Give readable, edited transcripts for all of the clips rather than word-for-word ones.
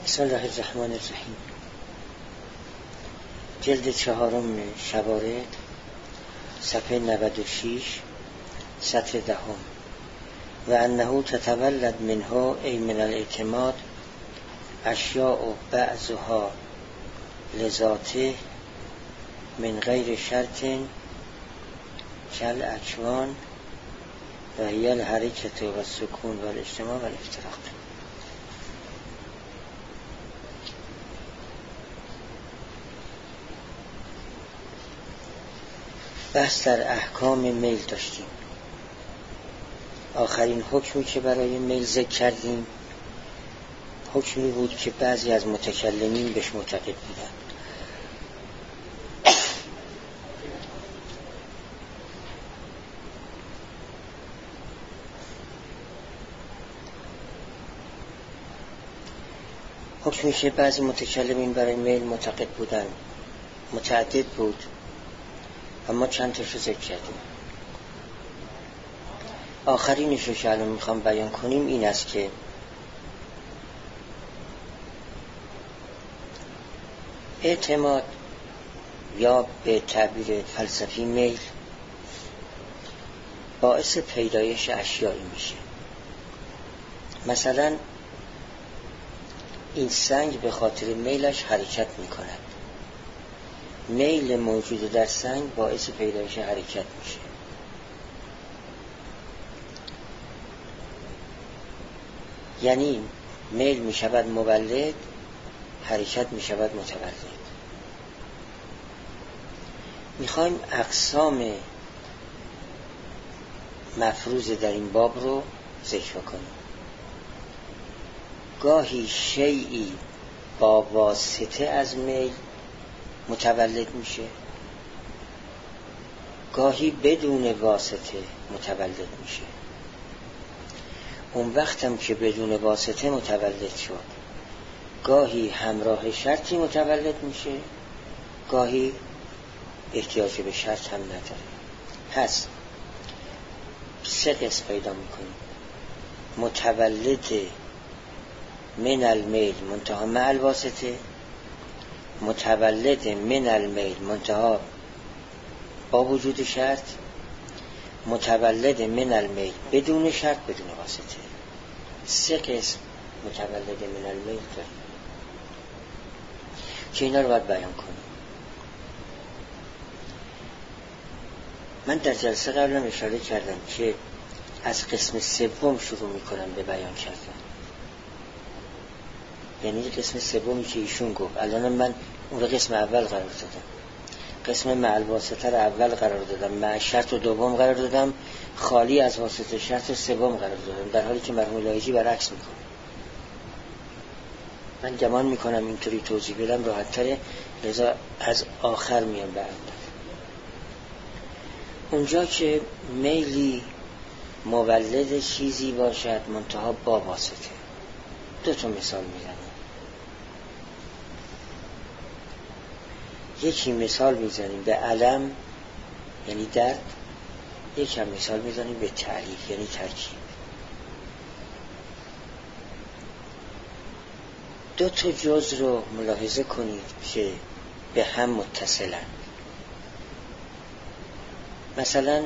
بسم الله الرحمن الرحیم. جلد 4 شوارد، صفحه 96، سطر 10. و انه تتولد منها ای من الاعتماد اشیاء بعضها لذاته من غیر شرط کل اکوان و هی الحرکت و السکون و الاجتماع و الافتراق. بحث در احکام میل داشتیم. آخرین حکمی که برای میل ذکر کردیم حکمی بود که بعضی از متکلمین بهش معتقد بودند. حکمی که بعضی متکلمین برای میل معتقد بودند متعدد بود، اما چند تاشو ذکر کردیم. آخرینش رو که الان میخوام بیان کنیم این است که اعتماد یا به تعبیر فلسفی میل باعث پیدایش اشیایی میشه. مثلا این سنگ به خاطر میلش حرکت میکند. میل موجود در سنگ باعث پیدایش حرکت میشه. یعنی میل میشود مولد، حرکت میشود متولد. میخوایم اقسام مفروض در این باب رو ذکر کنیم. گاهی شیئی با واسطه از میل متولد میشه، گاهی بدون واسطه متولد میشه. اون وقتم که بدون واسطه متولد شد گاهی همراه شرطی متولد میشه، گاهی احتیاج به شرط هم نداره. پس 3 قسم پیدا میکنیم: متولد من المیل منتها مع الواسطه، متولد من المیل منتها با وجود شرط، متولد من المیل بدون شرط بدون واسطه. 3 قسم متولد من المیل داریم که اینا رو باید بیان کنیم. من در جلسه قبلا اشاره کردم که از قسم 3 شروع میکنم به بیان کردن، یعنی قسم 3 که ایشون گفت. الان من اون رو قسم اول قرار دادم، قسم مع الواسطه رو اول قرار دادم، مع شرط و دوم قرار دادم، خالی از واسطه شرط 3 قرار دادم، در حالی که مرحوم لایجی برعکس میکنه. من گمان میکنم اینطوری توضیح بدم راحت تره، لذا از آخر میام برم. اونجا که میلی مولد چیزی باشد منتها با واسطه، 2 مثال میزنم. یکی مثال میزنیم به علم یعنی درد، یکی هم مثال میزنیم به تعریف یعنی ترکیب. 2 جز رو ملاحظه کنید که به هم متصلن. مثلا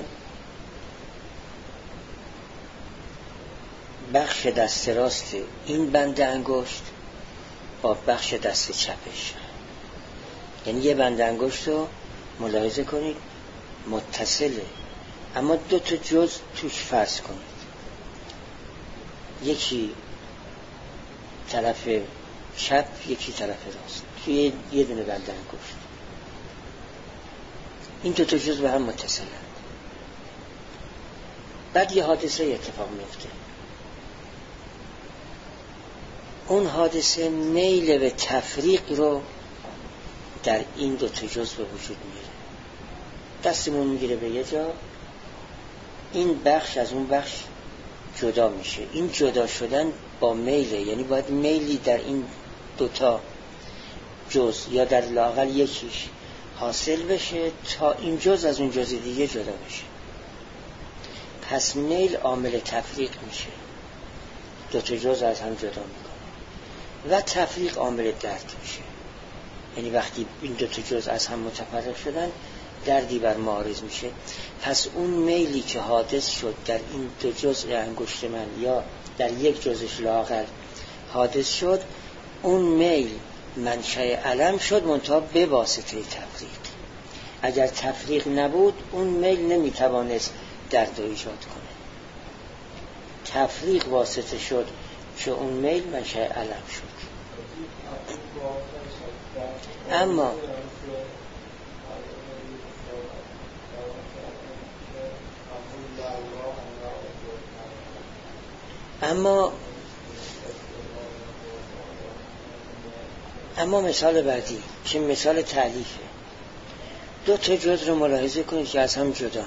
بخش دست راست این بند انگشت با بخش دست چپش، یعنی یه بند انگشت رو ملاحظه کنید متصله، اما 2 جز توش فرض کنید. یکی طرف چپ، یکی طرف راست، توی یه دونه بند انگشت. این 2 جز به هم متصلن. بعد یه حادثه اتفاق میفته. اون حادثه میل به تفریق رو در این 2 جز به وجود میاره. دستمون میگیره به یه جا، این بخش از اون بخش جدا میشه. این جدا شدن با میله، یعنی باید میلی در این 2 جز یا در لااقل یکیش حاصل بشه تا این جز از اون جز دیگه جدا بشه. پس میل عامل تفریق میشه، 2 جز از هم جدا میکنه. و تفریق عامل درد میشه. یعنی وقتی این دو تا جزء از هم متفرق شدن دردی بر ما عارض میشه. پس اون میلی که حادث شد در این دو جزء انگشت من یا در یک جزءش لااقل حادث شد، اون میل منشأ الم شد منتها به واسطه تفریق. اگر تفریق نبود اون میل نمیتوانست درد ایجاد کنه. تفریق واسطه شد که اون میل منشأ الم شد. اما مثال بعدی که مثال تألیفه، دو تا جزء رو ملاحظه کنید که از هم جدا.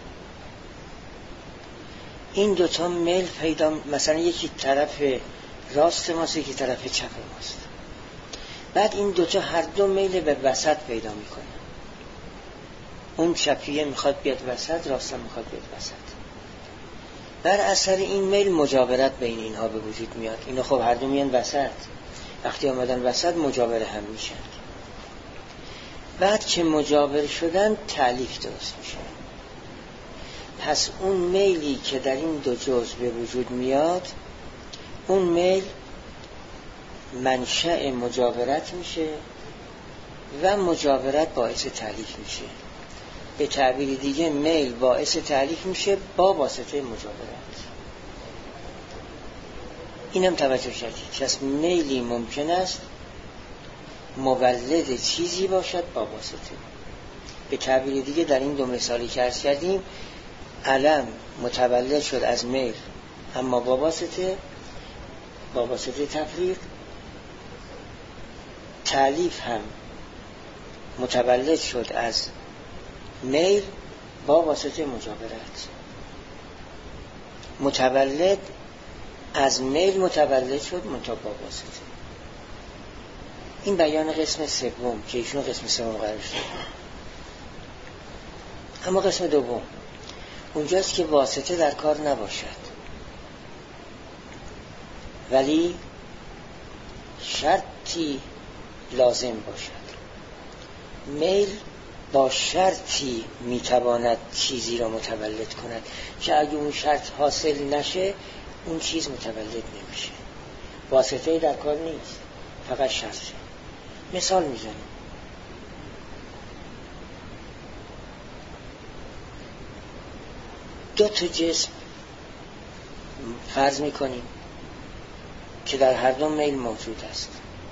این دو تا میل پیدا، مثلا یکی طرف راست ماست یکی طرف چپ ماست. بعد این دو تا هر دو میل به وسط پیدا میکنه. اون چپیه میخواد بیاد وسط، راست میخواد بیاد وسط. بر اثر این میل مجاورت بین اینها به وجود میاد. اینا خب هر دو میان وسط، وقتی آمدن وسط مجاور هم میشن. بعد که مجاور شدن تألیف درست میشه. پس اون میلی که در این دو جزء به وجود میاد، اون میل منشأ مجاورت میشه و مجاورت باعث تألیف میشه. به تعبیر دیگه میل باعث تألیف میشه با واسطه مجاورت. اینم توجه شدید که از میلی ممکن است مولد چیزی باشد با واسطه. به تعبیر دیگه در این دو مثالی که عرض کردیم، علم متولد شد از میل اما با واسطه تفریق. تألیف هم متولد شد از میل با واسطه مجاورت. متولد از میل متولد شد منتها با واسطه. این بیان قسم سوم که ایشون قسم سوم قرار شد. اما قسم دوم اونجاست که واسطه در کار نباشد ولی شرطی لازم باشد. میل با شرطی میتواند چیزی را متولد کند که اگه اون شرط حاصل نشه اون چیز متولد نمیشه. واسطه در کار نیست، فقط شرطه. مثال میزنیم. دو تا جسم فرض میکنیم که در هر دو میل موجود است.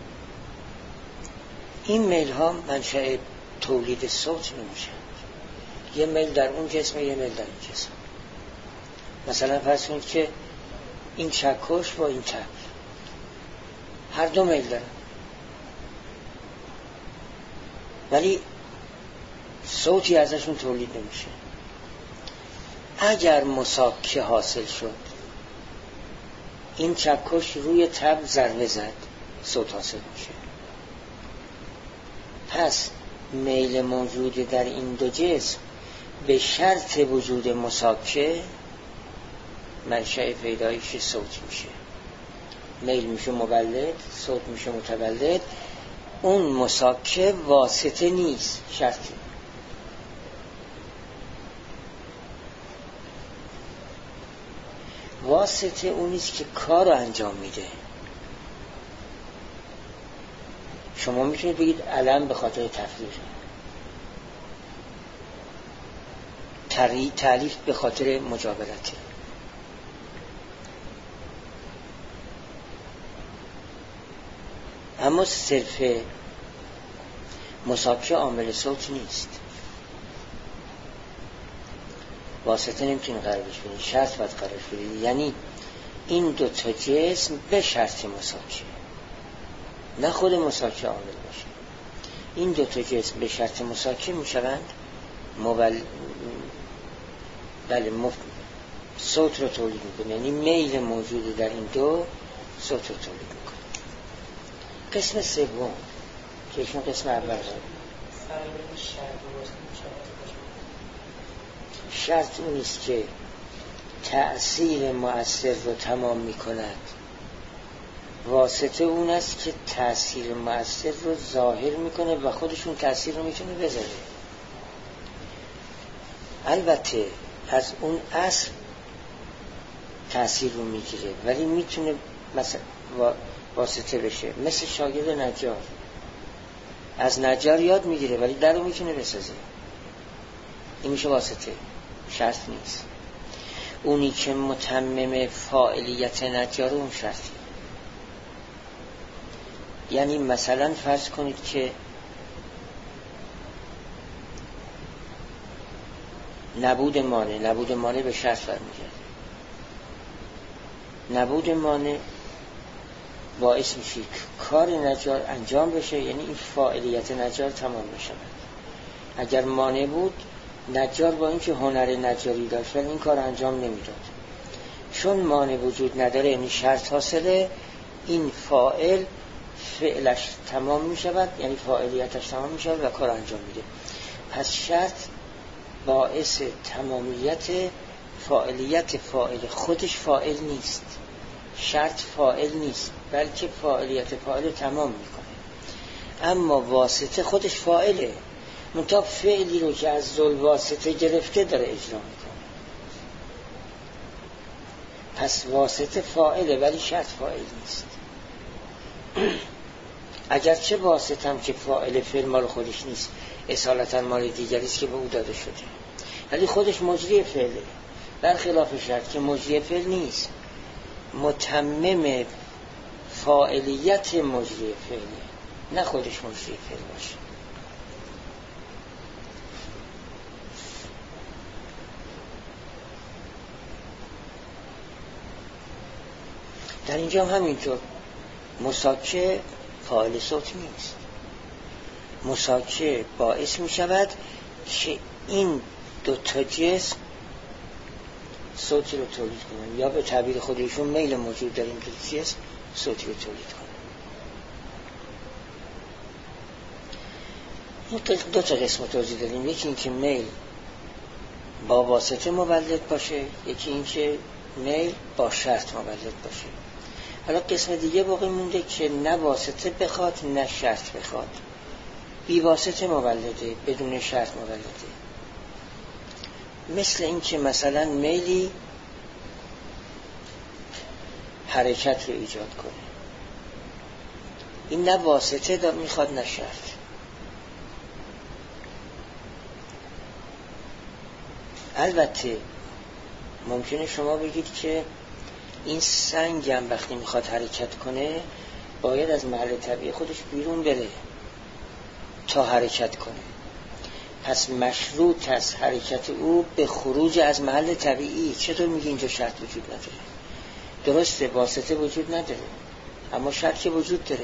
این میل ها منشأ تولید صوت نمیشن. یه میل در اون جسم، یه میل در این جسم. مثلا فرض کنید که این چکش با این چپ هر دو میل دارن ولی صوتی ازشون تولید نمیشه. اگر مساکه حاصل شد، این چکش روی تب ضربه زد، صوت حاصل میشه. پس میل موجود در این دو جسم به شرط وجود مساکه منشأ پیدایش صوت میشه. میل میشه مولد، صوت میشه متولد. اون مساکه واسطه نیست، شرطی. واسطه اونیست که کار رو انجام میده. شما میتونید بگید علم به خاطر تفریق، تألیف به خاطر مجاورته. اما صرف مساکه عامل صوت نیست. واسطه نمیتونی قرار بشید، شرط باید قرار بشید. یعنی این دو تا جسم به شرط مساکه، نه خود مساکه عامل باشه. این دو تا جسم به شرط مساکه میشوند صوت رو تولید میکنه. یعنی میل موجود در این دو صوت رو تولید میکنه. قسم سوم که ایشون قسم اول شرط اونیست که تأثیر مؤثر رو تمام میکند واسطه اون است که تأثیر مؤثر رو ظاهر میکنه و خودشون تأثیر رو میتونه بذاره. البته از اون اصل تأثیر رو میگیره، ولی میتونه مثلا واسطه بشه. مثل شاگرد نجار، از نجار یاد میگیره ولی در رو میتونه بسازه، این میشه واسطه، شرط نیست. اونی که متمم فاعلیت نجار اون شرطی. یعنی مثلا فرض کنید که نبود مانع به شرط برمیگرده. نبود مانع باعث میشه کار نجار انجام بشه، یعنی این فاعلیت نجار تمام بشه. اگر مانع بود، نجار با اینکه هنر نجاری داشت ولی این کار انجام نمیداد. چون مانع وجود نداره، یعنی شرط حاصله، این فاعل فعلش تمام میشود، یعنی فاعلیتش تمام میشود و کار انجام میده. پس شرط باعث تمامیت فاعلیت فاعل، خودش فاعل نیست. شرط فاعل نیست، بلکه فاعلیت فاعل تمام میکنه. اما واسطه خودش فاعله، منتها فعلی رو که از ذل واسطه گرفته داره اجرا میکنه. پس واسطه فاعله ولی شرط فاعل نیست. اگرچه واسطه هم که فاعل فعل مال خودش نیست، اصالتا مال دیگری است که به او داده شده، ولی خودش مجری فعله، برخلاف شرط که مجری فعل نیست، متمم فاعلیت مجری فعله، نه خودش مجری فعل باشه. در اینجا همینطور مساکه فاعل صوت نیست. مساکه باعث می شود که این دو تا جسم صوتی رو تولید کنن، یا به تعبیر خودشون میل موجود در این دو جسم صوتی رو تولید کنن. دو تا قسم توضیح دادیم، یکی این که میل با واسطه مولد باشه، یکی این که میل با شرط مولد باشه. حالا قسم دیگه باقی مونده که نه واسطه بخواد نه شرط بخواد، بی واسطه مولده، بدون شرط مولده. مثل این که مثلا میلی حرکت رو ایجاد کنه، این نه واسطه میخواد نه شرط. البته ممکنه شما بگید که این سنگ هم وقتی میخواد حرکت کنه باید از محل طبیعی خودش بیرون بره تا حرکت کنه. پس مشروط از حرکت او به خروج از محل طبیعی. چطور میگی اینجا شرط وجود نداره؟ درسته واسطه وجود نداره، اما شرط که وجود داره.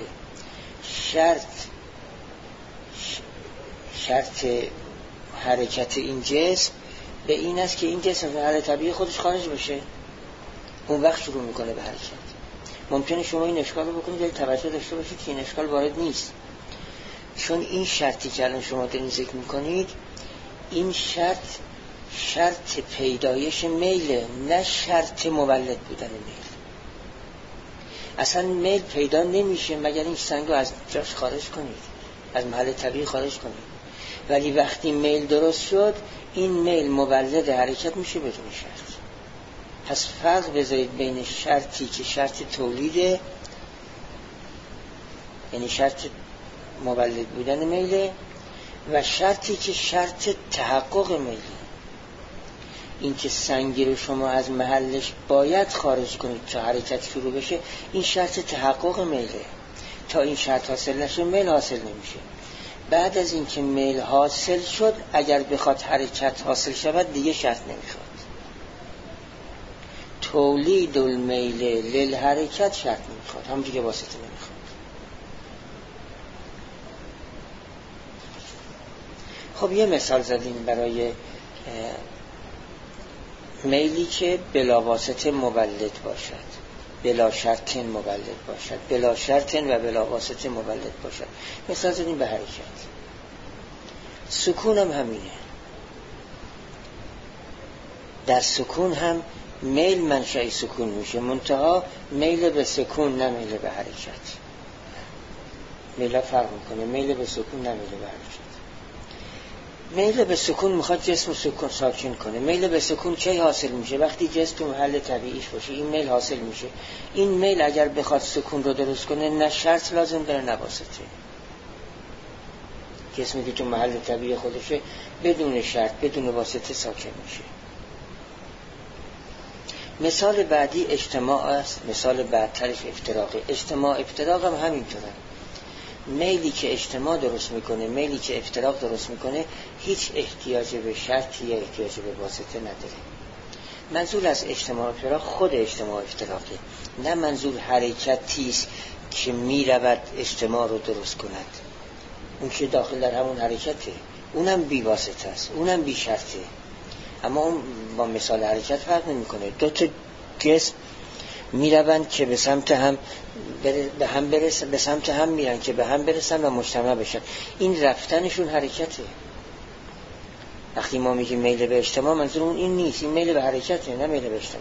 شرط حرکت این جسم به این است که این جسم از محل طبیعی خودش خارج بشه، اون وقت شروع میکنه به حرکت. ممکنه شما این اشکال رو بکنید ولی توجه داشته باشید که این اشکال وارد نیست، چون این شرطی که الان شما دارین ذکر میکنید، این شرط پیدایش میله، نه شرط مولد بودن میل. اصلا میل پیدا نمیشه مگر این سنگ رو از جاش خارج کنید، از محل طبیعی خارج کنید. ولی وقتی میل درست شد، این میل مولد حرکت میشه بدون شرط. پس فرق بذارید بین شرطی که شرط تولیده، یعنی شرط مولد بودن میله، و شرطی که شرط تحقق میله. این که سنگی رو شما از محلش باید خارج کنید تا حرکت شروع بشه، این شرط تحقق میله. تا این شرط حاصل نشه میل حاصل نمیشه. بعد از این که میل حاصل شد، اگر بخواد حرکت حاصل شود دیگه شرط نمیخواد. تولید المیل للحرکت شرط نمیخواد، هم دیگه واسطه نمیخواد. خب یه مثال زدیم برای میلی که بلا واسطه مولد باشد، بلا شرط مولد باشد، بلا شرط و بلا واسطه مولد باشد. مثال زدیم به حرکت. سکون هم همینه. در سکون هم میل منشأ سکون میشه، منتها میل به سکون نه میل به حرکت. میل فرق میکنه، میل به سکون نه میل به حرکت. میل به سکون میخواد جسم سکون ساکن کنه. میل به سکون کی حاصل میشه؟ وقتی جسم تو محل طبیعیش باشه این میل حاصل میشه. این میل اگر بخواد سکون رو درست کنه نه شرط لازم داره نه واسطه. جسمی که تو محل طبیعی خودشه بدون شرط بدون واسطه ساکن میشه. مثال بعدی اجتماع است، مثال بعدترش افتراقه. اجتماع افتراق هم همینطوره. میلی که اجتماع درست میکنه، میلی که افتراق درست میکنه، هیچ احتیاج به شرط یا احتیاج به واسطه نداره. منظور از اجتماع افتراق خود اجتماع افتراقه، نه منظور حرکتیست که میرود اجتماع رو درست کند. اون که داخل در همون حرکته، اونم بی واسطه است، اونم بی شرطه. اما اون با مثال حرکت فرق نمیکنه. دو تا جسم میروند که به سمت هم به هم برسن، به سمت هم میرن که به هم برسن و مجتمع بشن. این رفتنشون حرکته. وقتی ما میگیم میل به اجتماع منظورمون این نیست، این میل به حرکته نه میل به اجتماع.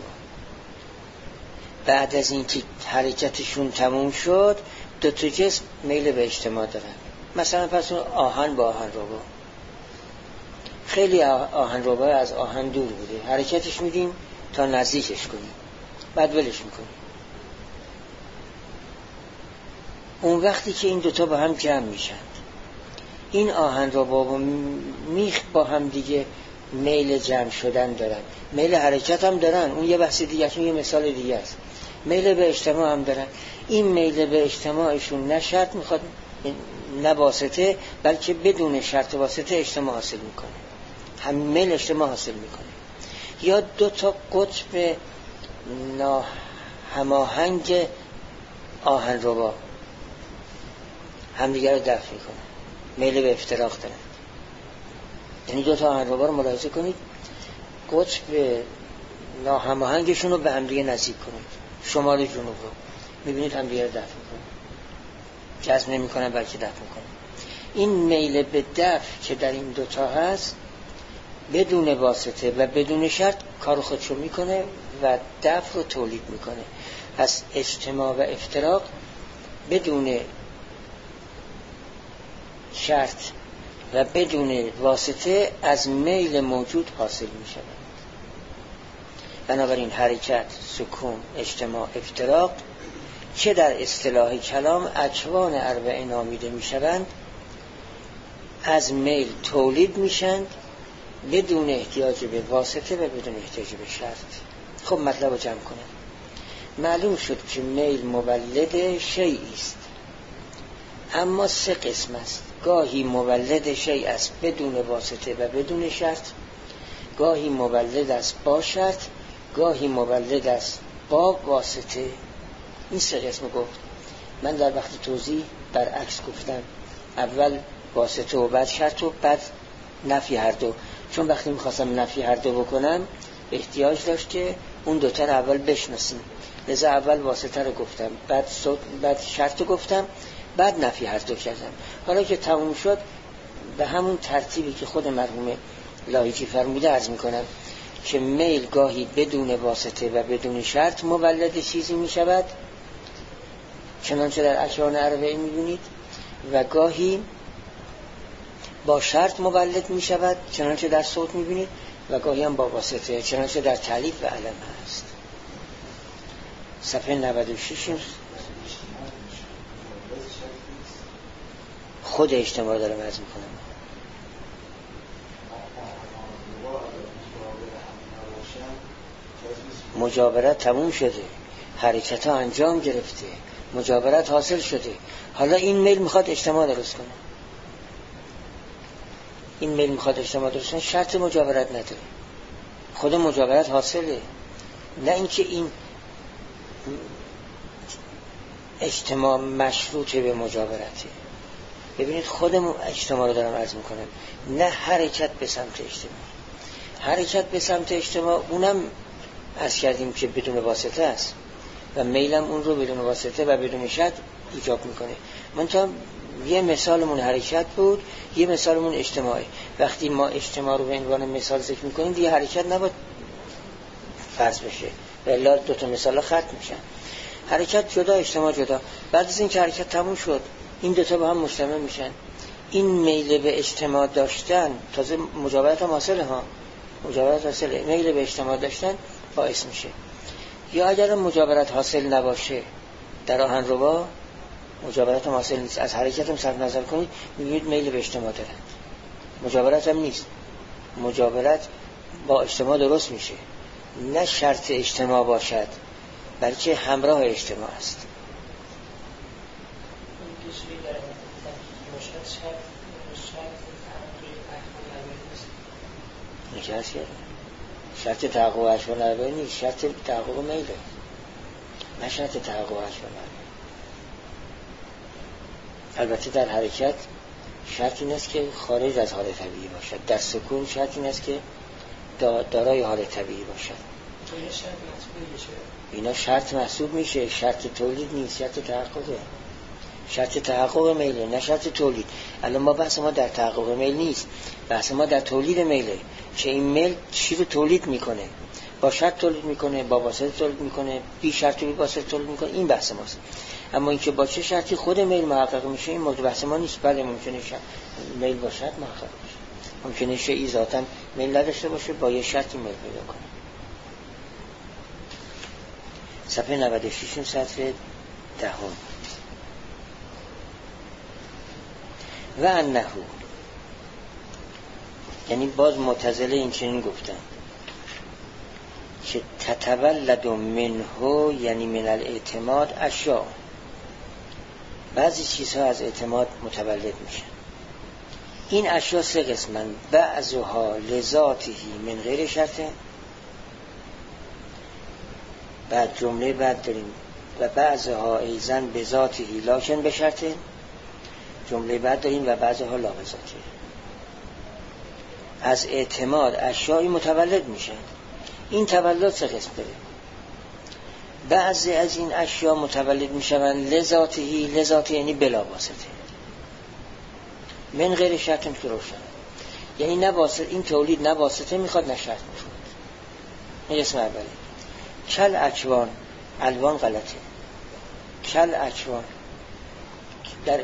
بعد از این که حرکتشون تموم شد دو تا جسم میل به اجتماع دارن. مثلا پس آهن با آهن ربا، خیلی آهن ربا از آهن دور بوده، حرکتش میدیم تا نزدیکش کنیم بعد ولش میکنیم. اون وقتی که این دوتا با هم جمع میشن، این آهن ربا و میخ با هم دیگه میل جمع شدن دارن، میل حرکت هم دارن، اون یه بحث دیگه است، اون یه مثال دیگه است. میل به اجتماع هم دارن. این میل به اجتماعشون نه شرط میخواد نه واسطه، بلکه بدون شرط واسطه اجتماع حاصل میکنه، هم میل اجتماع حاصل میکنه. یا دو تا قطب هماهنگ آهن ربا همدیگر رو دفع میکنه، میل به افتراق دارن. یعنی دو تا آهن ربا رو ملاحظه کنید، قطب ناهماهنگشون رو به همدیگه نزدیک کنید، شمال جنوب رو میبینید همدیگه رو دفع میکنه، جذب نمیکنن بلکه دفع میکنن. این میل به دفع که در این دوتا هست بدون واسطه و بدون شرط کار خودشو میکنه و دفع رو تولید میکنه. پس اجتماع و افتراق بدون شرط و بدون واسطه از میل موجود حاصل میشه. بنابراین حرکت، سکون، اجتماع، افتراق چه در اصطلاح کلام اکوان اربعه نامیده میشوند، از میل تولید میشند بدون احتیاج به واسطه و بدون احتیاج به شرط. خب مطلب رو جمع کنم. معلوم شد که میل مولد شیئی است، اما سه قسم است. گاهی مولد شیء است بدون واسطه و بدون شرط، گاهی مولد است با شرط، گاهی مولد است با واسطه. این سه قسم گفت. من در وقت توضیح برعکس گفتم، اول واسطه و بعد شرط و بعد نفی هر دو، چون وقتی میخواستم نفی هر دو بکنم احتیاج داشت که اون دوتا رو اول بشناسیم، لذا اول واسطه رو گفتم، بعد شرط رو گفتم، بعد نفی هر دو کردم. حالا که تموم شد به همون ترتیبی که خود مرحوم لاهیجی فرموده عرض میکنم که میل گاهی بدون واسطه و بدون شرط مولد چیزی میشود، چنانچه در اکوان اربعه میبینید، و گاهی با شرط مولد میشود، چنانچه در صوت میبینید، و گاهی هم با واسطه، چنانچه در تعلیف و علم هست. صفحه 96 خود اجتماع دارم عرض میکنم. مجاورت تموم شده، حرکت ها انجام گرفته، مجاورت حاصل شده، حالا این میل میخواد اجتماع درست کنه. این میل میخواد اجتماع درست کنه، شرط مجاورت نداره، خود مجاورت حاصله. نه اینکه این اجتماع مشروطه به مجاورته. ببینید خودم اجتماع رو دارم عرض میکنم، نه حرکت به سمت اجتماع. حرکت به سمت اجتماع اونم عرض کردیم که بدون واسطه است و میلم اون رو بدون واسطه و بدون شرط ایجاب میکنه. منتها یه مثالمون حرکت بود، یه مثالمون اجتماعی. وقتی ما اجتماع رو به عنوان مثال ذکر میکنیم دیگه حرکت نباید فرض بشه و الا دو تا مثال ختم میشن. حرکت جدا، اجتماع جدا. بعد از این که حرکت تموم شد این دو تا با هم مجتمع میشن. این میل به اجتماع داشتن، تازه مجاورت هم حاصله ها، مجاورت حاصله، میل به اجتماع داشتن باعث میشه. یا اگر مجاورت حاصل نباشه در آهنربا مجاورت هم حاصل نیست، از حرکت هم صرف نظر کنید میبینید میل به اجتماع دارند. مجاورت هم نیست، مجاورت با اجتماع درست میشه، نه شرط اجتماع باشد بلکه همراه اجتماع است. شرط تحقق اشبال نربایی نیست، شرط تحقق میله، نه شرط تحقق اشبال نربایی. البته در حرکت شرط این است که خارج از حال طبیعی باشد، در سکون شرط این است که دارای حال طبیعی باشد. اینا شرط محسوب میشه، شرط تولید نیست، شرط تحققه. شرط تحقق میله، نه شرط تولید. الان ما بحث ما در تحقق میل نیست، بحث ما در تولید میله، که این میل چی رو تولید میکنه، با شرط تولید میکنه، با واسطه تولید میکنه، بی شرط و بی واسطه تولید میکنه، این بحث ماست. اما اینکه با چه شرطی خود میل محقق میشه این موضوع بحث ما نیست. بله ممکنه میل با شرط محقق بشه، ممکنه شیئی ذاتاً میل نداشته باشه با یه شرطی میل پیدا کنه. صفحه 96 سطر 10. و انه، یعنی باز معتزله این چنین گفتن که تتولد منه، یعنی من الاعتماد اشیاء، بعضی چیزها از اعتماد متولد میشن. این اشیاء سه قسمن، بعضها لذاته من غیر شرطه، بعد جمله بعد داریم و بعضها ایزن به ذاته لکن به شرطه، جمله بعد داریم و بعضها لا به ذاته. از اعتماد اشیایی متولد میشن. این تولد سه قسم داره. بعضی از این اشیا متولد میشن لذاته، لذاته یعنی بلا واسطه، من غیر شرط که روشن، یعنی نه واسطه، این تولید نه واسطه میخواد نه شرط میخواد. این اسم اولی. کل اکوان، الوان غلطه. کل اکوان در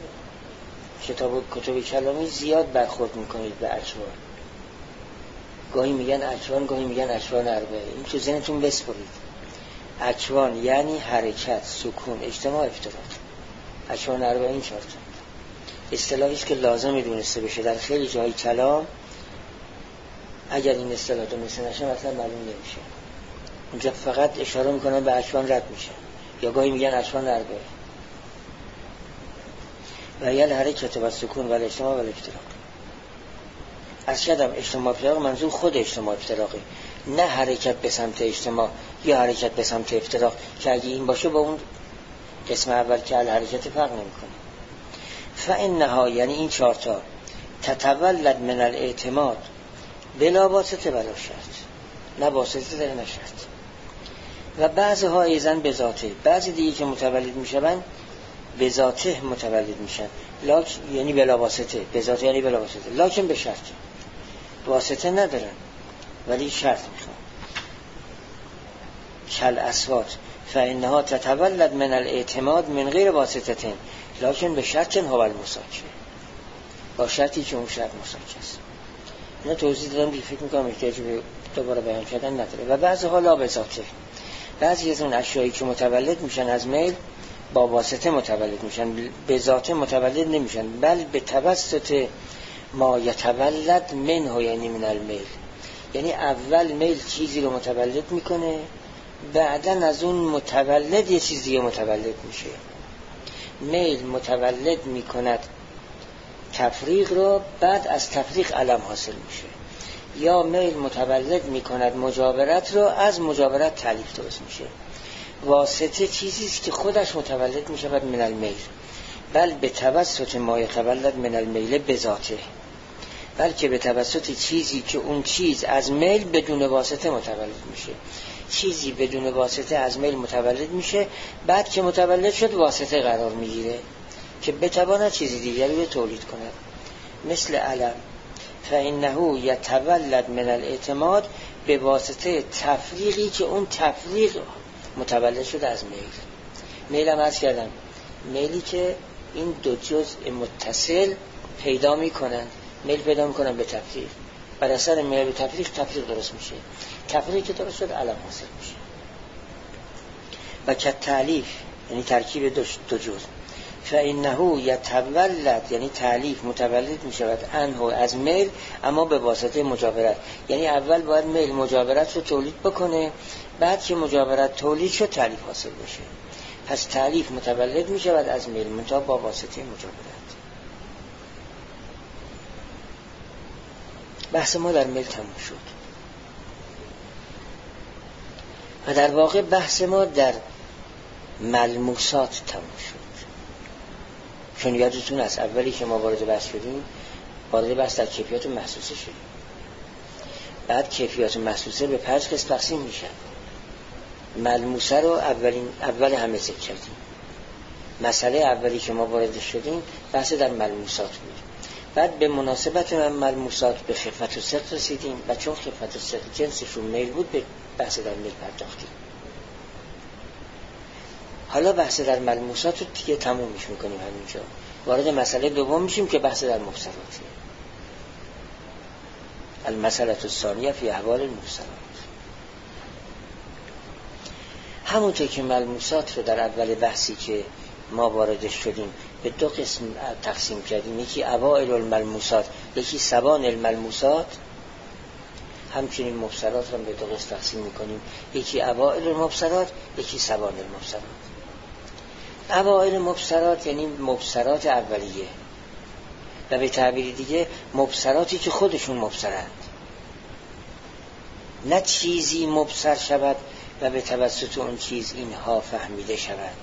کتب کلامی زیاد برخورد میکنید به اکوان، گاهی میگن اکوان، گاهی میگن اکوان اربعه. این تو ذهنتون بسپرید. اکوان یعنی حرکت، سکون، اجتماع، افتراق. اکوان اربعه این چهار تا اصطلاحی است که لازم دونسته بشه در خیلی جای کلام. اگر این اصطلاح دونسته نشه مثلا معلوم نمیشه. اونجا فقط اشاره میکنن به اکوان رد میشه، یا گاهی میگن اکوان اربعه. و یل حرکت و سکون و اجتماع و افتراق. از شدم اجتماع افتراق منظور خود اجتماع افتراقی، نه حرکت به سمت اجتماع یا حرکت به سمت افتراق، که اگه این باشه با اون قسم اول که حرکت فرق نمیکنه. فانها، یعنی این چهار تا، تتولد من الاعتماد بلا واسطه ولا شرط، نه واسطه داره نه شرط. و بعضها ایزن به ذاته، بعضی دیگه که متولد میشن به ذاته متولد میشن، یعنی بلا واسطه، به ذاته یعنی بلا واسطه، لکن به شرط، واسطه ندارن ولی شرط میخوان. کل اصوات فانها تتولد من الاعتماد من غیر واسطه لکن به شرط هو المساکه، با شرطی که اون شرط مساکه است. اینا توضیح دادم که فکر میکنم احتیاج به دوباره بیان کردن نداره. و بعضی حالا به ذاته، بعضی از اون اشیایی که متولد میشن از میل با واسطه متولد میشن، به ذاته متولد نمیشن، بل به توسط ما یتولد منه، یعنی من المیل، یعنی اول میل چیزی رو متولد میکنه، بعدن از اون متولد یه چیزی متولد میشه. میل متولد میکند تفریق رو، بعد از تفریق علم حاصل میشه. یا میل متولد میکند مجاورت رو، از مجاورت تعلیف درست میشه. واسطه چیزیست که خودش متولد میشود من المیل، بل به توسط ما یتولد من المیل به ذاته، بلکه به توسط چیزی که اون چیز از میل بدون واسطه متولد میشه. چیزی بدون واسطه از میل متولد میشه، بعد که متولد شد واسطه قرار میگیره که بتواند چیزی دیگری رو تولید کند. مثل علم، فانه یتولد من الاعتماد به واسطه تفریقی که اون تفریق متولد شده از میل. میل هم عرض کردم، میلی که این دو جزء متصل پیدا میکنن، میل پیدا میکنن به تفریق، بر اثر میل به تفریق درست میشه، تفریقی که درست شد علم حاصل میشه. و که تعلیف یعنی ترکیب دو جزء، فإنه یتولد یعنی تعلیف متولد میشود عنه از میل، اما به واسطه مجاورت. یعنی اول باید میل مجاورت رو تولید بکنه، بعد که مجاورت تولید شد تعلیف حاصل بشه. پس تعلیف متولد میشود از میل منتها با واسطه مجاورت. بحث ما در میل تموم شد و در واقع بحث ما در ملموسات تموم شد. چون یادتون از اولی که ما وارد بحث شدیم، وارد بحث در کیفیات محسوسه شدیم. بعد کیفیات محسوسه به 5 قسم تقسیم میشن. ملموسه رو اول همه ذکر کردیم. مسئله اولی که ما وارد شدیم بحث در ملموسات بود. بعد به مناسبت ملموسات به خفت و ثقل رسیدیم و چون خفت و ثقل جنسشون میل بود به بحث در میل پرداختیم. حالا بحث در ملموسات رو دیگه تمومش میکنیم. همینجا وارد مسئله دوم میشیم که بحث در مبصراته. المسئله الثانیه فی احوال المبصرات. همونطور که ملموسات رو در اول بحثی که ما وارد شدیم به 2 قسم تقسیم کردیم، یکی اوائل الملموسات، یکی سبان الملموسات، همچنین مبصرات رو به 2 قسم تقسیم میکنیم، یکی اوائل المبصرات، یکی سبان المبصرات. اوائل مبصرات یعنی مبصرات اولیه و به تعبیر دیگه مبصراتی که خودشون مبصرند، نه چیزی مبصر شود و به توسط اون چیز اینها فهمیده شود.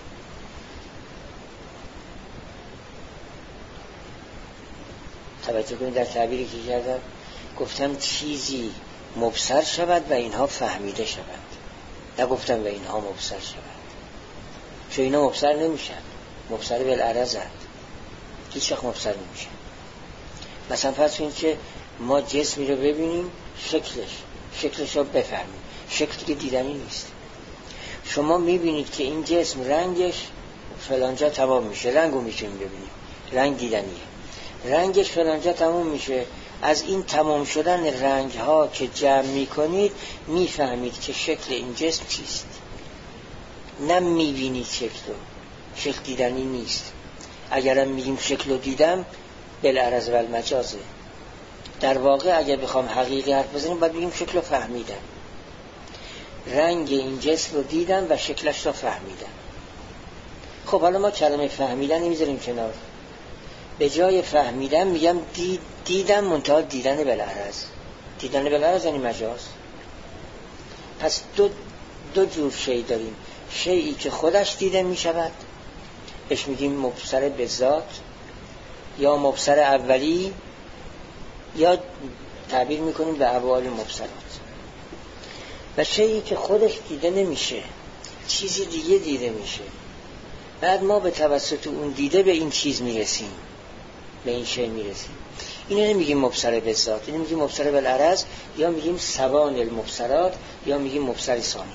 توجه کنید در تعبیری که کردم، گفتم چیزی مبصر شود و اینها فهمیده شود، نگفتم و اینها مبصر شود، چون اینا مبصر نمیشن، مبصر بالعرضند، هیچ وقت مبصر نمیشن. مثلا فرض کنید که ما جسمی رو ببینیم، شکلش رو بفهمیم، شکلی که دیدنی نیست. شما میبینید که این جسم رنگش فلانجا تمام میشه، رنگو میتونیم ببینیم، رنگ دیدنیه، رنگش فلانجا تمام میشه. از این تمام شدن رنگ ها که جمع میکنید میفهمید که شکل این جسم چیست. نه میبینید شکل دیدنی نیست. اگرم میگیم شکل رو دیدم بالعرض و المجازه، در واقع اگر بخوام حقیقی حرف بزنیم باید بگیم شکل رو فهمیدم، رنگ این جسم رو دیدم و شکلش رو فهمیدم. خب حالا ما کلمه فهمیدن نمیذاریم کنار، به جای فهمیدن میگم دیدم منتها دیدن بالعرض. دیدن بالعرض یعنی مجاز. پس دو جور شی داریم، شیئی که خودش دیده میشود بهش میگیم مبصر به ذات یا مبصر اولی، یا تعبیر میکنیم به اوائل مبصرات. و شیئی که خودش دیده نمیشه، چیزی دیگه دیده میشه، بعد ما به توسط اون دیده به این چیز میرسیم، به این شی میرسیم. اینو نمیگیم مبصر به ذات، اینو میگیم مبصر بالعرض، یا میگیم سبان المبصرات، یا میگیم مبصر ثانی.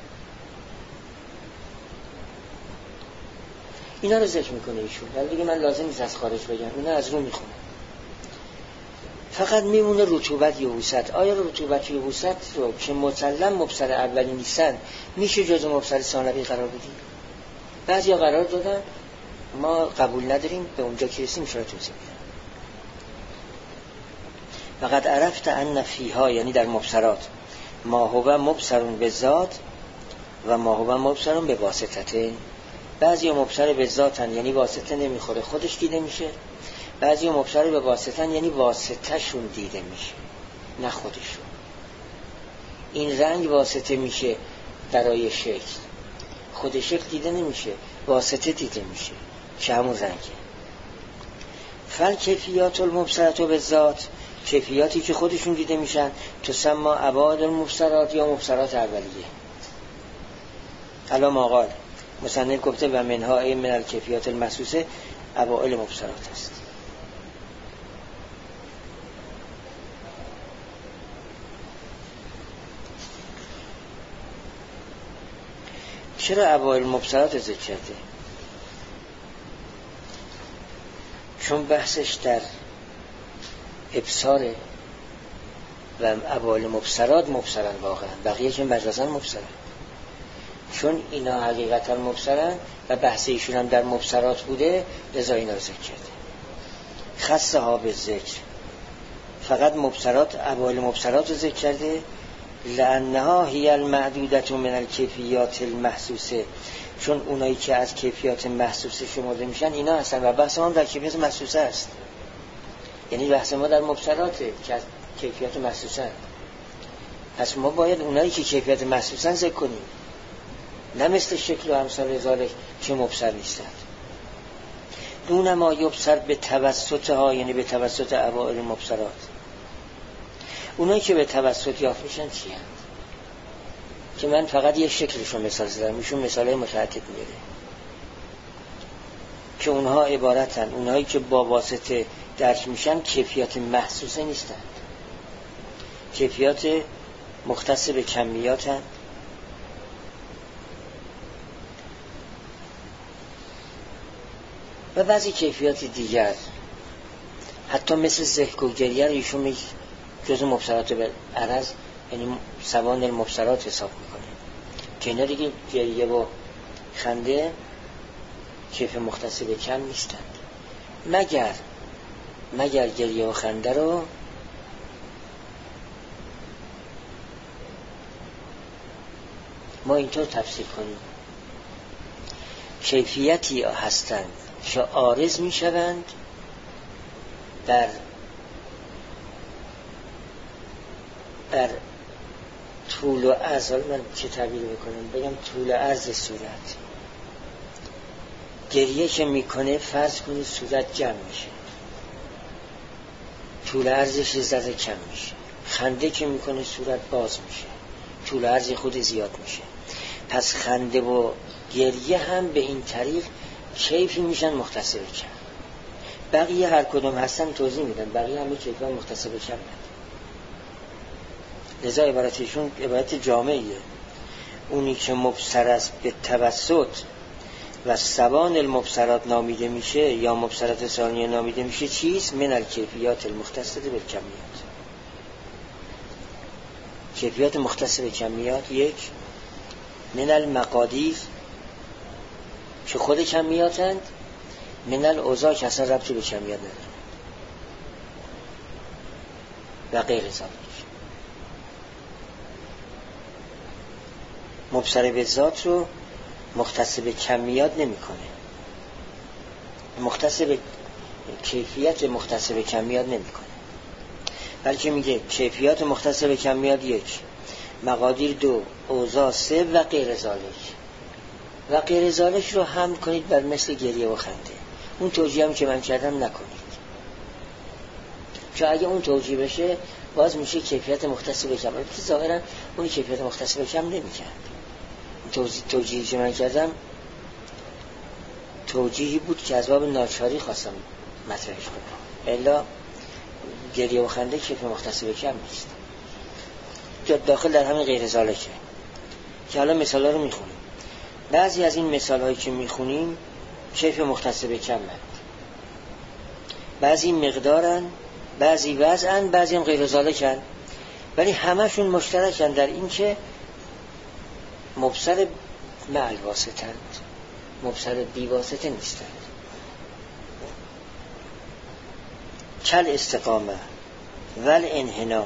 اینا رو ذکر میکنه ایشون، ولی دیگه من لازم نیست از خارج بگم، اینا از رو میخونم. فقط میمونه رطوبت یا یبوست. آیا رطوبت یا یبوست رو که مسلم مبصر اولی نیستن میشه جزء مبصر ثانوی قرار بدیم؟ بعضیا قرار دادن، ما قبول نداریم، به اونجا که رسیم شما توضیح میدم. فقط عرفت ان فیها یعنی در مبصرات ما هو مبصر به ذات و ما هو مبصر به واسطه. بعضیا مبصر به ذاتن یعنی واسطه نمیخوره خودش دیده میشه، بعضی مبصر به واسطن یعنی واسطه شون دیده میشه نه خودشون. این رنگ واسطه میشه برای شکل، خود شکل دیده نمیشه، واسطه دیده میشه که همون رنگه. فل کیفیات المبصرات به ذات، کیفیاتی که خودشون دیده میشن تسمى ابعاد المبصرات یا مبصرات اولیه. الان ماقال مصنف گفته و منها ای من الکیفیات المحسوسه اوائل مبصرات است. چرا اوائل مبصرات ذکر کرده؟ چون بحثش در ابصاره و اوائل مبصرات مبصرن واقعا، بقیه که مجازن مبصرن. چون اینا حقیقتا مبصرن و بحث ایشون هم در مبصرات بوده، لذا اینا رو ذکر کرده. خاصه ها به ذکر، فقط مبصرات، اوائل مبصرات رو ذکر کرده. لانها هی المعدودة من الکیفیات المحسوسه، چون اونایی که از کیفیات محسوسه شمرده میشن اینا هستن و بحث ما در کیفیات محسوسه است. یعنی بحث ما در مبصراته که از کیفیات محسوسه. پس ما باید اونایی که کیفیات محسوسه ذکر کنیم، نه مثل شکل و امثال ذالک که مبصر نیستند. دون ما یبصر به توسطها، یعنی به توسط اوائل مبصرات. اونایی که به توسط یافت میشن چی هست؟ که من فقط یک شکلشون مثال زدم، ایشون مثالای متعدد میاره که اونها عبارتن، اونهایی که با واسطه درک میشن کیفیات محسوسه نیستند، کیفیات مختص به کمیاتن. و بعضی کیفیات دیگر حتی مثل ضحک و گریه رو ایشون جزء مبصرات به عرض، یعنی سوان المبصرات حساب میکنه که اینا دیگه گریه و خنده کیف مختص به کم نیستند، مگر گریه و خنده رو ما اینطور تفسیر کنیم کیفیتی هستند که عارض می شوند در طول و عرض. من چه تعبیر بکنم؟ بگم طول و عرض صورت. گریه که میکنه فرض کنید صورت جمع میشه، طول عرضش ذره کم میشه. خنده که میکنه صورت باز میشه، طول عرض خود زیاد میشه. پس خنده و گریه هم به این طریق کیفی میشن مختص به کم. بقیه هر کدوم هستن توضیح میدن، بقیه همه کیفی مختص به کم ندن. لذا عبارتشون عبارت جامعیه. اونی که مبصر است به توسط و سوان المبصرات نامیده میشه یا مبصرات ثانیه نامیده میشه چیست؟ من الکیفیات المختصه بالکمیات. کیفیات مختص به کمیات یک، من المقادیر که خود کمیاتند، من الاوضاع که اصلا ربطی به کمیات نداره و غیر ذالک. مبصر به ذات رو مختص به کمیات نمیکنه، مختص به کیفیت مختص به کمیات نمیکنه، بلکه میگه کیفیات مختص به کمیات یک، مقادیر دو، اوضاع سه و غیر ذالک. و غیر ذالک رو حمل کنید بر مثل گریه و خنده. اون توجیه هم که من کردم نکنید، چون اگه اون توجیه بشه باز میشه کیفیت مختص به کم، البته ظاهرا اون کیفیت مختص به کم نمیکرد. توجیهی که من کردم توجیهی بود که از باب ناچاری خواستم مطرحش کنم، الا گریه و خنده کیف مختص به کم نیست، داخل در همین غیر ذالکه که حالا مثالا رو میخونیم. بعضی از این مثال هایی که میخونیم کیف مختص به کم هست، بعضی مقدارن، بعضی وضعن، بعضی هم غیر ذالکن، ولی همشون مشترکن در این که مبصر معل واسطند، مبصر بی واسطه نیستند. کل استقامه ول انحنا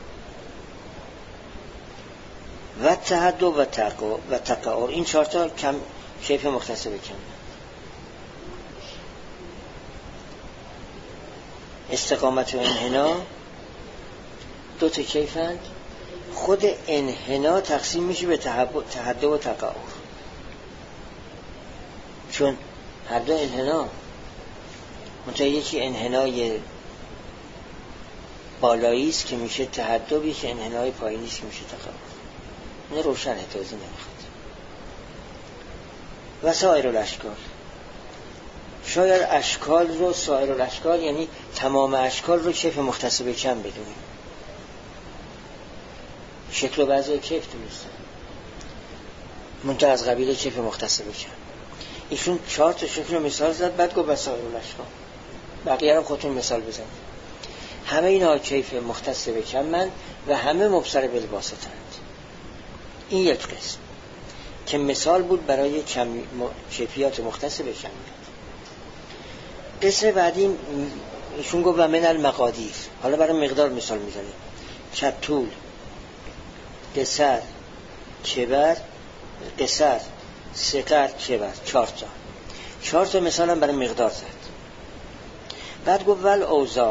و تحد و تقعر، این چهارتا کم کیف مختص به کم. استقامت و انحنا دو تا کیفند. خود انحنا تقسیم میشه به تحد و تقعر، چون هر دو انحنا منتها یکی انحنای بالایی است که میشه تحد، یکی انحنای پایینی است که میشه تقعر. این روشنه، توضیح نمیخواد. و سایر الاشکال، شاید اشکال رو، سایر الاشکال یعنی تمام اشکال رو کیف مختص به کم بدونیم. شکل و بعضی کیف تو نیستن، منتها از قبیل کیف مختص بکن. ایشون 4 تا شکل مثال زد، بعد گفت وسائل الاشکال، بقیه رو خودتون مثال بزنید. همه اینا کیف مختص بکن و همه مبصر بالواسطند. این یک قسم که مثال بود برای کیفیات مختص بکن. قسم بعدی ایشون گفت و من المقادیر، حالا برای مقدار مثال میزنه. طول، قصر، کبر، قصر، سقر، کبر، 4 تا مثال هم برای مقدار زد. بعد گفت ول اوضاع،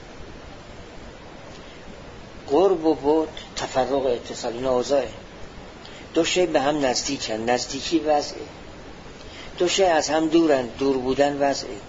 قرب و بعد، تفرق و اتصال. این اوضاعه. دو شی به هم نزدیکن، نزدیکی وضعه. دو شی از هم دورن، دور بودن وضعه.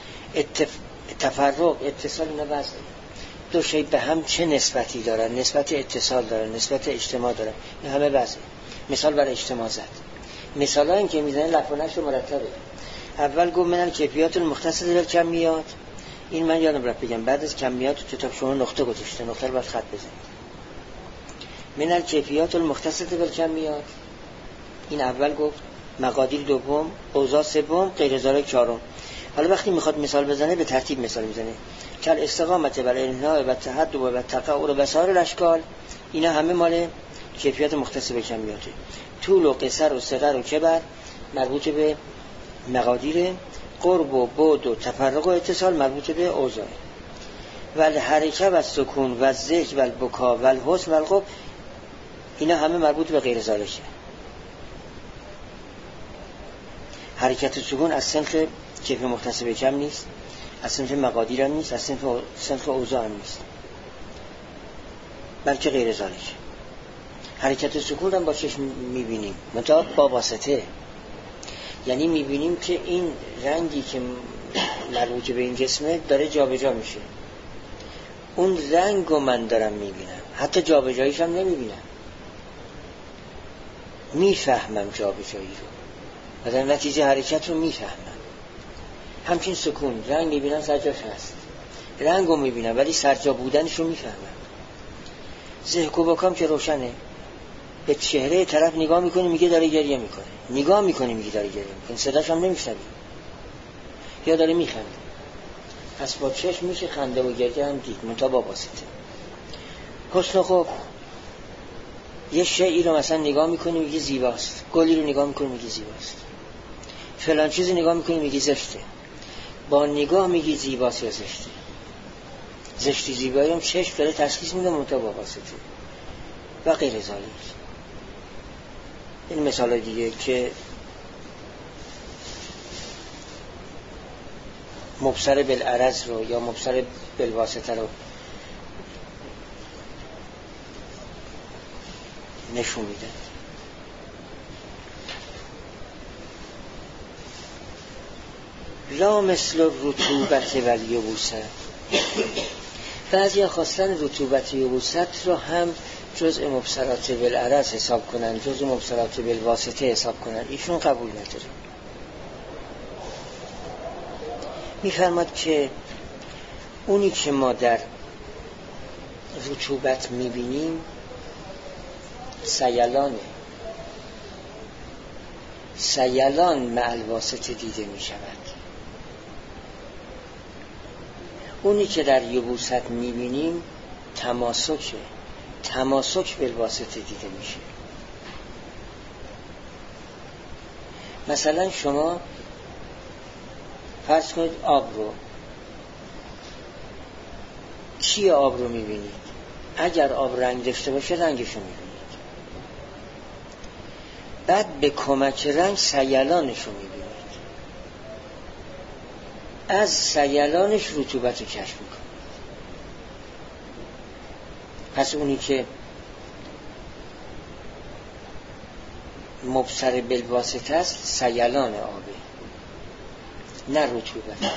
تفرق، اتصال، اینا وضعه. دو شی به هم چه نسبتی دارن؟ نسبت اتصال دارن، نسبت اجتماع دارن. این همه وضعه. مثال برای اجتماع زد. مثال هایی که میزنه لفظش رو مرتبه. اول گفت من کیفیات المختص بالکمیات. این من یادم رفت بگم، بعد از کمیات تو کتاب شما نقطه گذاشته، نقطه رو باید خط بزنید. من کیفیات المختص بالکمیات، این اول گفت. مقادیر دوم، اوضاع سوم، غیر ذالک چهارم. حالا وقتی میخواد مثال بزنه به ترتیب مثال میزنه. کل استقامت بر انحناء و تحدث و تقعر و سایر الاشکال، اینا همه مال کیفیات مختص بالکمیاته. طول و قصر و صغر و کبر مربوط به مقادیر. قرب و بعد و تفرق و اتصال مربوط به اوضاع. و الحرکه و سکون و ذکر و البکا و الحزن و الغم، اینا همه مربوط به غیر ذالکه. حرکت و سکون از صنف کیف مختص بالکم نیست، از صنف مقادیر هم نیست، از صنف اوضاع هم نیست، بلکه غیر ذالک. حرکت و سکون هم با چشم میبینیم، منتها با واسطه. یعنی میبینیم که این رنگی که مربوط به این جسمه داره جابجا میشه. اون رنگو من دارم میبینم، حتی جابجاییش هم نمیبینم، میفهمم جابجایی رو و در نتیجه حرکت رو میفهمم. همچین سکون، رنگ میبینم سرجاش هست، رنگو میبینم ولی سرجا بودنش رو میفهمم. ذهن و بکام که روشنه، به چهره طرف نگاه میکنی میگه داره گریه میکنه، نگاه میکنی میگه داره گریه میکنه، صداش هم نمیشنوی یا داره میخنده. پس با چشم میشه خنده و گریه هم دید، منتها با واسطه. حسن خوب، یه شیئی رو مثلا نگاه میکنی میگه زیباست، گلی رو نگاه میکنی میگه زیباست، فلان چیزی نگاه میکنی میگه زشته. با نگاه میگی زیباست یا زشته. زشتی زیبایی هم چشم داره تشخیص میده، منتها با واسطه و غیر ذالک. این مثال دیگه که مبصر بالعرض رو یا مبصر بالواسطه رو نشون میده. لا مثل رطوبت و الیبوست. بعضی خواستن رطوبت و یبوست رو هم جزء مبصرات بالعرض حساب کنن، جزء مبصرات بالواسطه حساب کنن. ایشون قبول نداره. میفرماد که اونی که ما در رطوبت میبینیم سیلانه، سیلان مع الواسطه دیده میشود. اونی که در یبوست میبینیم تماسکه، تماسک بالواسطه دیده میشه. مثلا شما فرض کنید آب رو، چی آب رو میبینید؟ اگر آب رنگ داشته باشه رنگش رو میبینید، بعد به کمک رنگ سیلانش رو میبینید، از سیلانش رطوبت رو کشف میکنید. پس اونی که مبصر بالواسطه است سیلان آبه، نه رطوبت.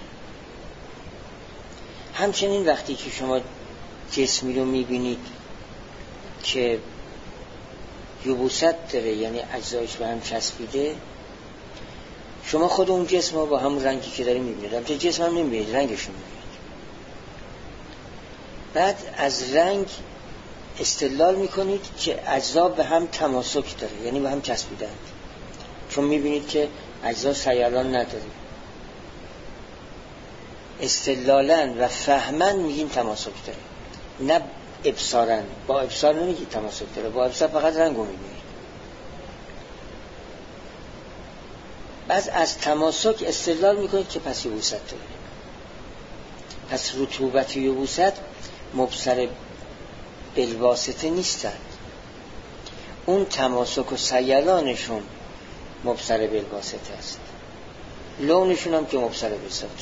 همچنین وقتی که شما جسمی رو میبینید که یبوست داره، یعنی اجزایش به هم چسبیده، شما خود اون جسم رو با همون رنگی که داره میبینید، البته جسم هم نمیبینید، رنگش رو میبینید. بعد از رنگ استدلال میکنید که اجزا به هم تماسک داره، یعنی به هم چسبیدند، چون میبینید که اجزا سیالان نداره. استدلالاً و فهماً میگین تماسک داره، نه ابصاراً. با ابصار نمیگید تماسک داره، با ابصار فقط رنگو میبینید. بعد از تماسک استدلال میکنید که پس یبوست داره. پس رطوبت و یبوست مبصر بالواسطه نیستند، اون تماسک و سیلانشون مبصر بالواسطه است، لونشون هم که مبصر بالذات.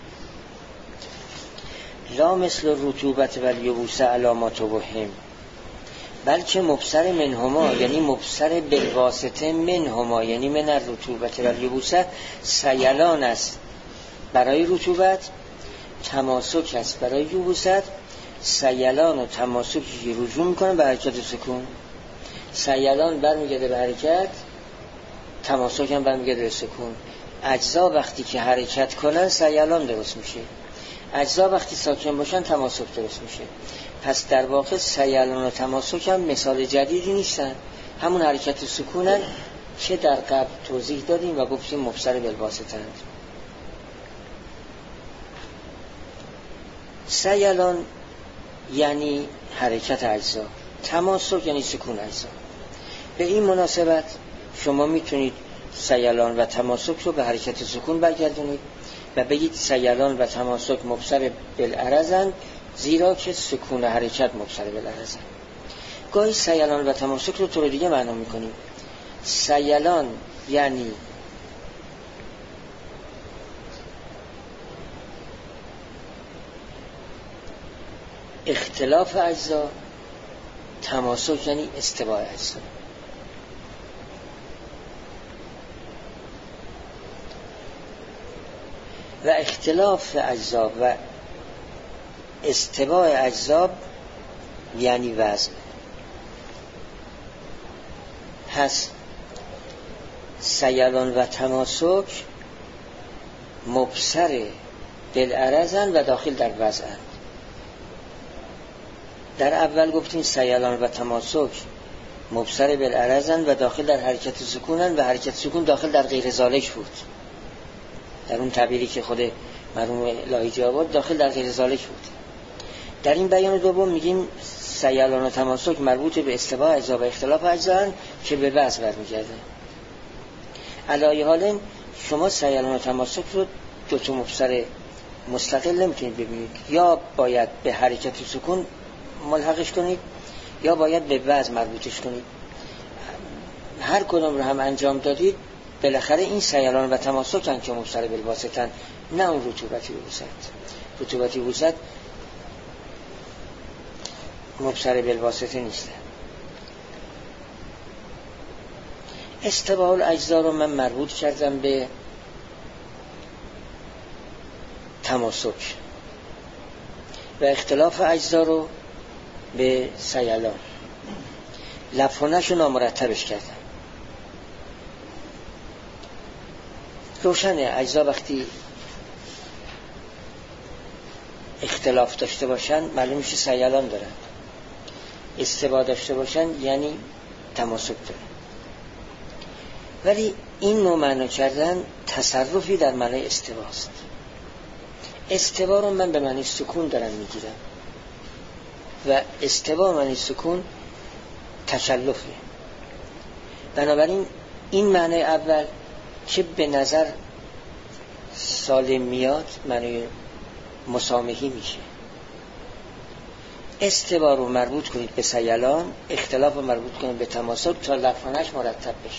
لا مثل رطوبت و یبوست علامات و وهم، بلکه مبصر منهما یعنی مبصر بالواسطه منهما یعنی من الرطوبت و یبوست سیلان است برای رطوبت، تماسک است برای یبوست. سیلان و تماسکی رجوع میکنن به حرکت سکون. سیلان برمیگرده به حرکت، تماسک هم برمیگرده به سکون. اجزا وقتی که حرکت کنن سیلان درست میشه، اجزا وقتی ساکن باشن تماسک درست میشه. پس در واقع سیلان و تماسک هم مثال جدیدی نیستن، همون حرکت سکونن که در قبل توضیح دادیم و گفتیم مبصر بالواسطه اند. سیلان یعنی حرکت اجزا، تماسک یعنی سکون اجزا. به این مناسبت شما میتونید سیلان و تماسک رو به حرکت سکون برگردونید و بگید سیلان و تماسک مبصر بالعرضند، زیرا که سکون حرکت مبصر بالعرضند. گاهی سیلان و تماسک رو طور دیگه معنا میکنیم. سیلان یعنی اختلاف اجزا، تماسک یعنی استواء اجزا. و اختلاف اجزا و استواء اجزا یعنی وزن. پس سیلان و تماسک مبصر بالعرضند و داخل در وزن. در اول گفتیم سیلان و تماسک مبصر بالعرضند و داخل در حرکت سکونند و حرکت سکون داخل در غیر ذالک بود. در اون تعبیری که خود مرحوم لاهیجی آورد داخل در غیر ذالک بود. در این بیان دوم میگیم سیلان و تماسک مربوط به استواء اجزا و اختلاف اجزا که به وزن برمیگرده. علی حال شما سیلان و تماسک رو دو تا مبصر مستقل نمیتونید ببینید، یا باید به حرکت سکون ملحقش کنید یا باید به وزن مربوطش کنید. هر کدام رو هم انجام دادید بالاخره این سیلان و تماسک هم که مبصر بالواسطه، نه اون رطوبت یبوست. رطوبت یبوست مبصر بالواسطه نیست. استواء الاجزا رو من مربوط کردم به تماسک و اختلاف اجزا رو به سیلان. لفظش رو نامرتبش کردم. روشنه اجزا وقتی اختلاف داشته باشن معلوم میشه سیلان دارن، استواء داشته باشن یعنی تماسک دارن. ولی این نوع معنا کردن تصرفی در معنای استواست. استواء رو من به معنی سکون دارم میگیرم و استواء معنی سکون تکلفه. بنابراین این معنی اول که به نظر سالم میاد معنی مسامحی میشه. استواء رو مربوط کنید به سیلان، اختلاف رو مربوط کنید به تماسک تا لفظش مرتب بشه.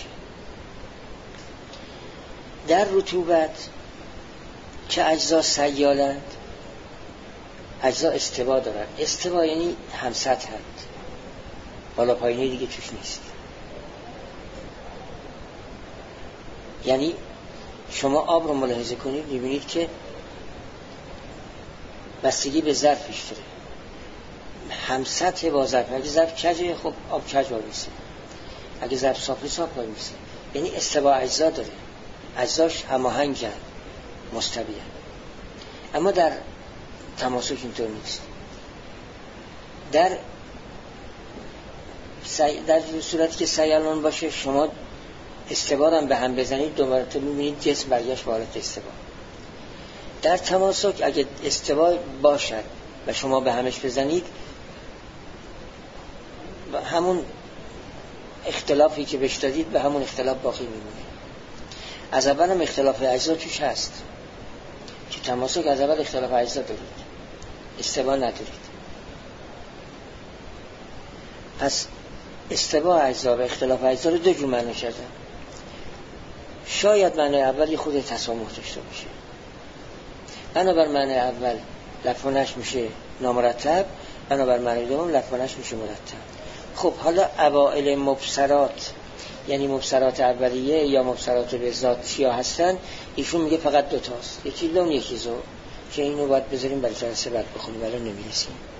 در رطوبت که اجزا سیالند، اجزا استواء دارن. استواء یعنی همسطح هست، بالا پایینی دیگه توش نیست. یعنی شما آب رو ملاحظه کنید میبینید که بستگی به ظرفش داره، همسطح با ظرف. اگه ظرف کجه خب آب کج وای میسه، اگه ظرف صاف وای میسه. یعنی استواء اجزا داره، اجزاش هماهنگن، مستویان. اما در تماسک اینطور نیست. در در صورتی که سیالان باشه شما استبارم به هم بزنید دوباره تو میبینید جسم برگشت وارد استبار. در تماسک اگه استبار باشد و شما به همش بزنید همون اختلافی که بهش دادید به همون اختلاف باقی میمونه. از اول هم اختلاف اجزا توش هست که تماسک از اول اختلاف اجزا دارید، استوا ندارید. پس استوا اجزا و اختلاف اجزا رو دو جور معنی کردن. شاید معنی اولی خود تسامح داشته باشه، بنابر معنی اول لفظش میشه نامرتب، بنابر معنی دوم لفظش میشه مرتب. خب حالا اوائل مبصرات یعنی مبصرات اولیه یا مبصرات به ذات چیا هستن؟ ایشون میگه فقط دوتاست، یکی لون یکی زو، که اینو باید بذاریم برای جلسه بعد بخونیم، ولی نمیرسیم.